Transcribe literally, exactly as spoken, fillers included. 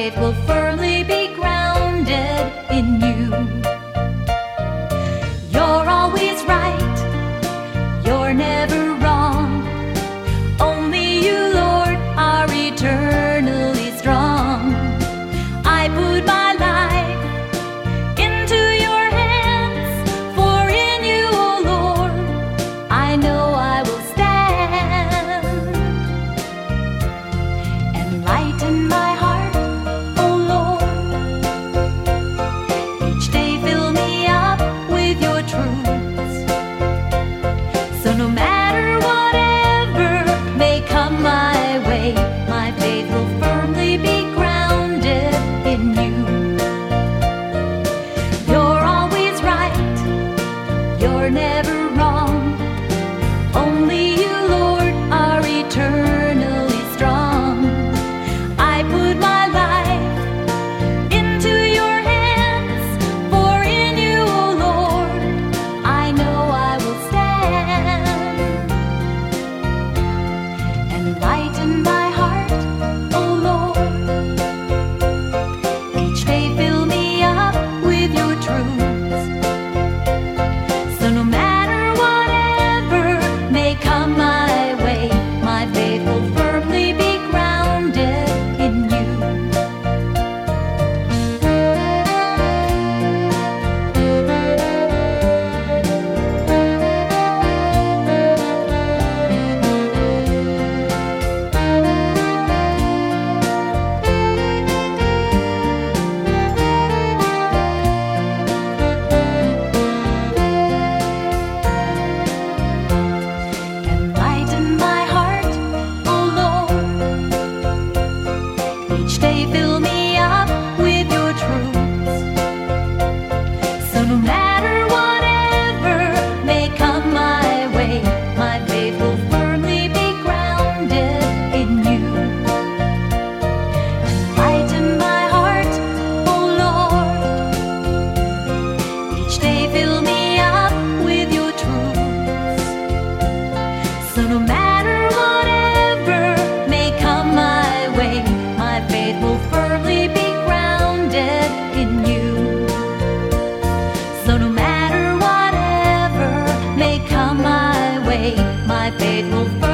faith will firmly be grounded in you. You're always right, you're never wrong. Only you, Lord, are eternally strong. I put my life into your hands, for in you, O Lord, I know I will stand. Enlighten my heart, O Lord. Each day fill me up with your truths. So no matter whatever may come my way, my faith will firmly be grounded in you. You're always right, you're never wrong. Only you, Lord, are eternally strong. I put my life into your hands, for in you, O Lord, I know I will stand. Enlighten my heart, O Lord. Each day fill me up with your truths. So no matter whatever may come my way, my faith will firmly be grounded in you. Enlighten my heart, O Lord. Each day fill me up with your truths. So no matter whatever may come my way, my faith will firmly be grounded in you. Enlighten my heart, O Lord. Each day fill me up with your truths. So no matter whatever may come my way, my faith will firmly be grounded in you. So no matter whatever may come my way, my faith will